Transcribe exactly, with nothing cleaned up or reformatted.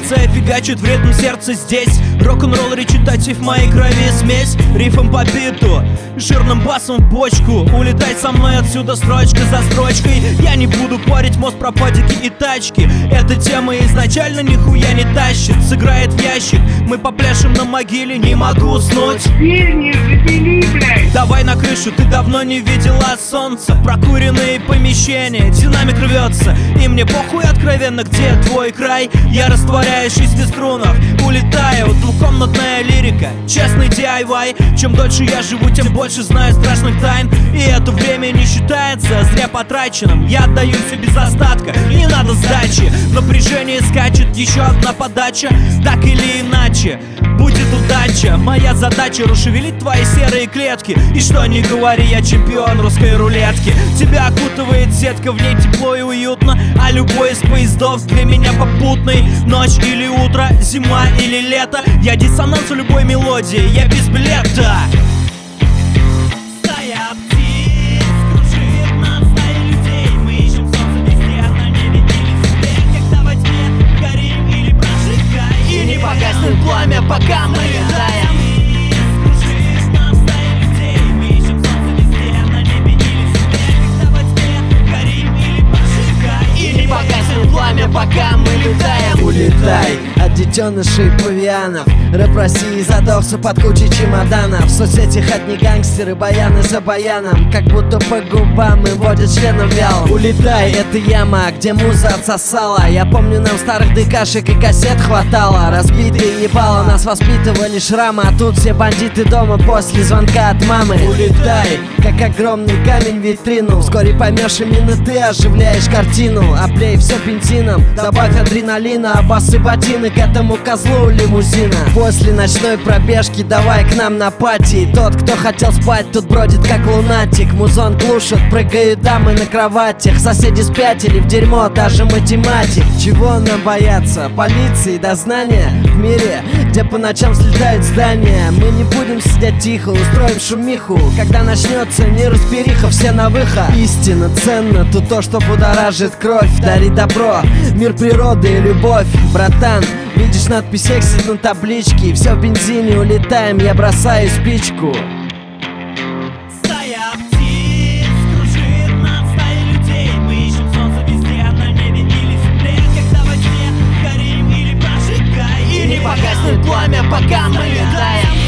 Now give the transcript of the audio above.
Пульсация фигачит в ритм сердца здесь. Рок-н-ролл, речитатив в моей крови, смесь рифом по биту, жирным басом в бочку. Улетай со мной отсюда строчка за строчкой. Я не буду парить мозг про падики и тачки. Эта тема изначально нихуя не тащит. Сыграет в ящик, мы попляшем на могиле. Не могу уснуть. Дверь не запили, блядь. Давай на крышу, ты давно не видела солнца. Прокуренные помещения, динамик рвется. И мне похуй откровенно, где твой край. Я растворяюсь в шести струнах, улетаю. Двухкомнатная лирика, честный ди ай вай. Чем дольше я живу, тем больше знаю страшных тайн. И это время не считается зря потраченным. Я отдаю все без остатка, не надо сдачи. Напряжение скачет, еще одна подача. Так или иначе, будет удача. Моя задача расшевелить твои серые клетки. И что ни говори, я чемпион русской рулетки. Тебя окутывает сетка, в ней тепло и уютно. А любой из поездов для меня попутный. Ночь или утро, зима или лето. Я диссонанс у любой мелодии, я без билета. Стая птиц кружит над стаей людей. Мы ищем солнце везде, на небе или земле. Когда во тьме горим или прожигай. И не погаснет пламя, пока мы летаем. Кружит над стаей людей. Мы ищем солнце везде, на небе или земле. Когда во тьме горим или прожигай. И не погаснет пламя, пока мы летаем. Улетай от детенышей павианов. Рэп России задохся под кучей чемоданов. В соцсетях одни гангстеры, баяны за баяном. Как будто по губам им водят членом вяло. Улетай, это яма, где муза отсосала. Я помню, нам старых дыкашек и кассет хватало. Разбитые ебало, нас воспитывали шрамы. А тут все бандиты дома после звонка от мамы. Улетай, как огромный камень в витрину. Вскоре поймешь, именно ты оживляешь картину. Облей все бензином, добавь адреналина. А басы ботинок этому козлу лимузина. После ночной пробежки давай к нам на пати. Тот, кто хотел спать, тут бродит как лунатик. Музон глушат, прыгают дамы на кроватях. Соседи спятили в дерьмо, даже математик. Чего нам бояться? Полиции, дознания? В мире, где по ночам взлетают здания. Мы не будем сидеть тихо, устроим шумиху. Когда начнется неразбериха, все на выход. Истинно ценно тут то, что будоражит кровь. Дари добро, мир природы и любовь. Братан, видишь надпись «Эксит» на табличке. Все в бензине, улетаем, я бросаю спичку. Стая птиц кружит над стаей людей. Мы ищем солнце везде, на небе или земле. Когда во тьме горим или прожигай. И не погаснет пламя, пока мы летаем.